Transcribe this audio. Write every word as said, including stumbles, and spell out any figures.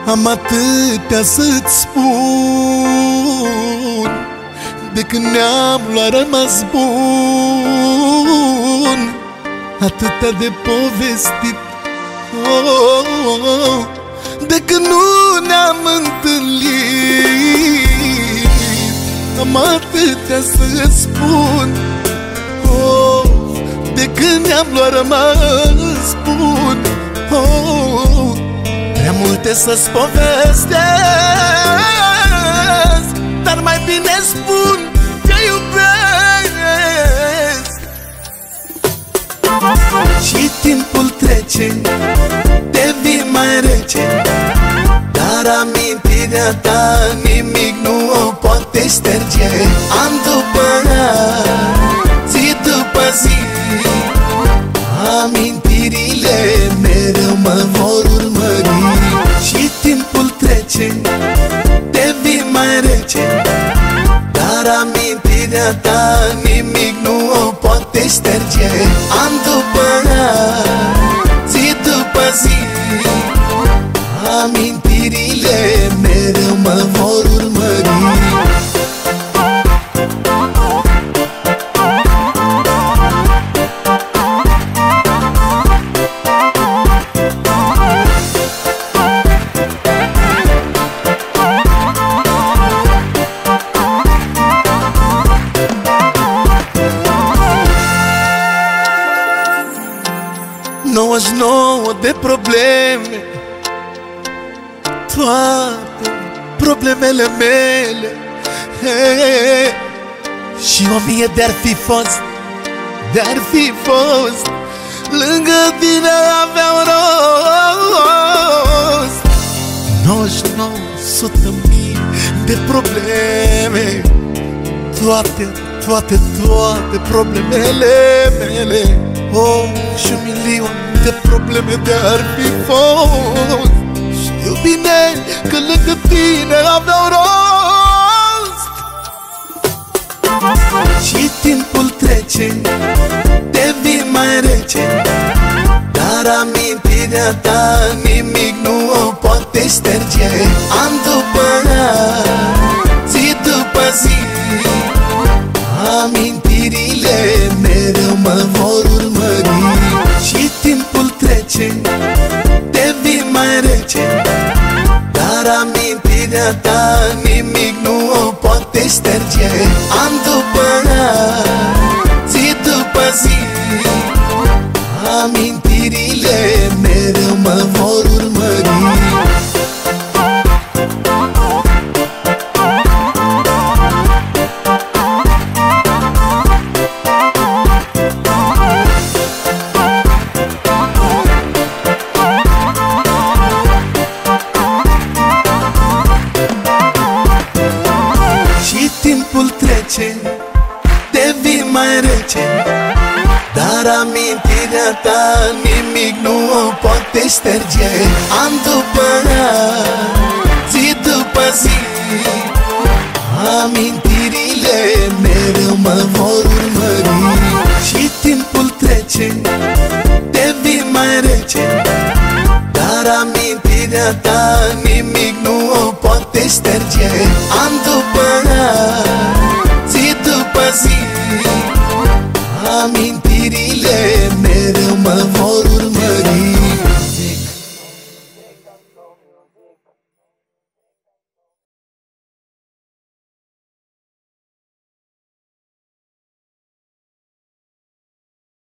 Am atâtea să-ți spun, de când ne-am luat rămas bun. Atâtea de povestit, oh, oh, oh, de când nu ne-am întâlnit. Am atâtea să-ți spun, oh, de când ne-am luat rămas bun, oh, prea multe să-ți povestesc, dar mai bine spun că iubesc. Și timpul trece, devii mai rece, dar amintirea ta nimic nu o poate șterge. An după an, zi după zi, amintirile mereu mă vor urmări. Și timpul trece, devii mai rece, dar amintirea ta nimic nu o poate șterge. An după an, zi după zi, amintirile mereu mă vor urmări. nouăzeci și nouă de probleme, toate problemele mele, hey, și o mie de-ar fi fost, de-ar fi fost, lângă tine aveau rost. nouăzeci și nouă sute mii de probleme, toate, toate, toate problemele mele, oh, și un milion de probleme de-ar fi fost. Știu bine că lângă tine aveau rost. Și timpul trece, devii mai rece, dar amintirea ta nimic nu o poate șterge. An după an, zi după zi, amintirile mereu mă vor urmări. Și timpul trece, devii mai rece, dar amintirea ta nimic nu o poate șterge. An după an, zi după zi, amintirile mereu mă vor urmări. Timpul trece, devii mai rece, dar amintirea ta nimic nu o poate șterge. An după an, zi după zi, amintirile mereu mă vor urmări. Și timpul trece, devii mai rece, dar amintirea ta nimic nu o poate șterge. An după an,